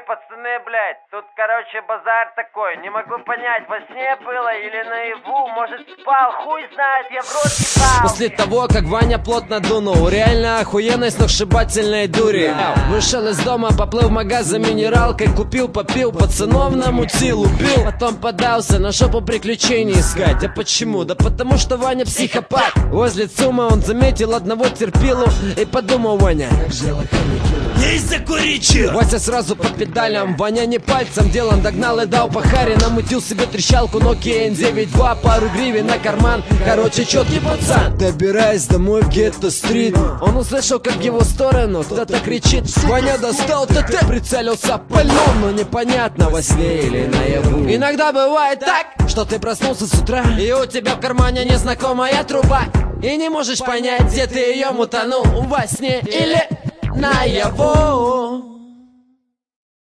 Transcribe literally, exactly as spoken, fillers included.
пацаны, блядь, тут, короче, базар такой. Не могу понять, во сне было или наяву. Может, спал, хуй знает, я в рот ебал. После того, как Ваня плотно дунул, реально охуенной сногсшибательной дури, вышел из дома, поплыл в магаз за минералкой, купил, попил, пацанов намутил, убил. Потом подался на жопу приключений искать. А почему? Да потому что Ваня психопат. Возле ЦУМа он заметил одного терпилу и подумал: Ваня, ей закурить чё? Вася сразу по педалям, Ваня не пальцем, делом догнал и дал по харе. Намутил себе трещалку Nokia эн девять два, пару гривен на карман. Короче, чёткий пацан. Добираясь домой в гетто-стрит, он услышал, как в его сторону кто-то кричит. Ваня достал ТТ, прицелился, пальнул, но непонятно, во сне или наяву. Иногда бывает так, что ты проснулся с утра, и у тебя в кармане незнакомая труба, и не можешь понять, где ты ее мутанул, во сне или наяву.